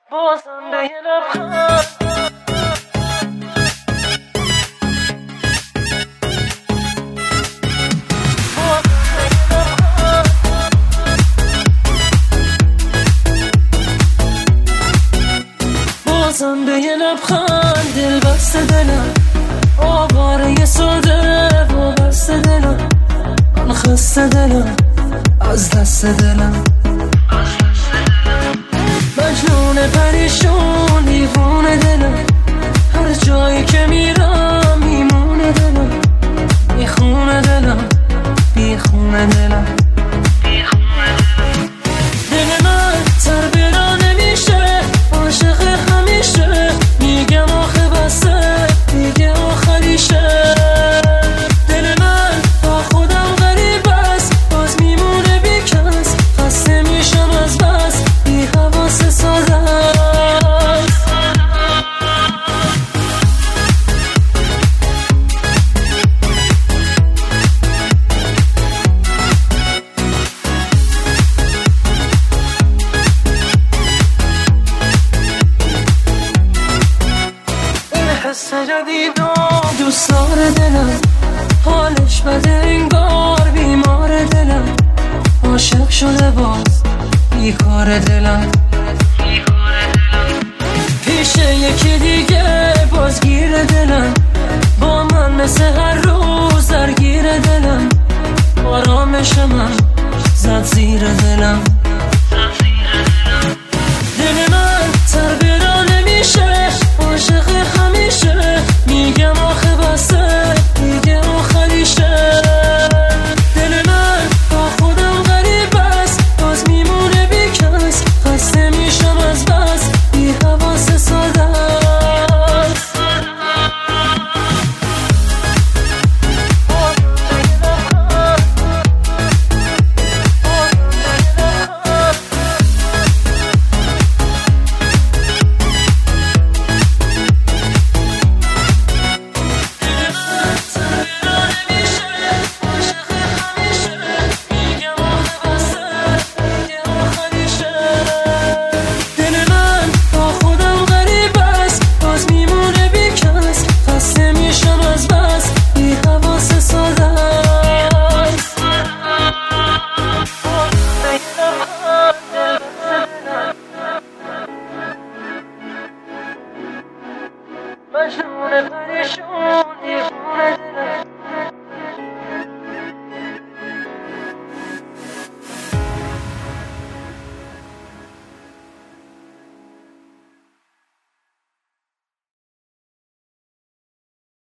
بازم به یه لبخند بازم به یه لبخند دل بسته دلم آواره ساده وابسته دلم من خسته دلم از دست دلم مجنون پریشون دیوونه دلم هر جایی که میرم میمونه دلم میخونه دلم بیخونه دلم دل من تر برا نمیشه عاشق همیشه میگم آخه بسه دیگه آخریشه دل من با خودم غریب است باز میمونه بیکس خسته میشم از بس بی حواس ساده است حس جدید و دوست داره دلم حالش بده انگار بیمار دلم عاشق شده باز بیکار دلم پیش یکی دیگه بازگیر دلم با من مثل هر روز درگیر دلم آرامش من زد زیر دلم دل من تر برا نمیشه عاشق همیشه میگم آخه بسه دیگه آخریشه دل من با خودم غریب است باز میمونه بیکس خسته میشم از بس بی حواس ساده است مجنون پریشون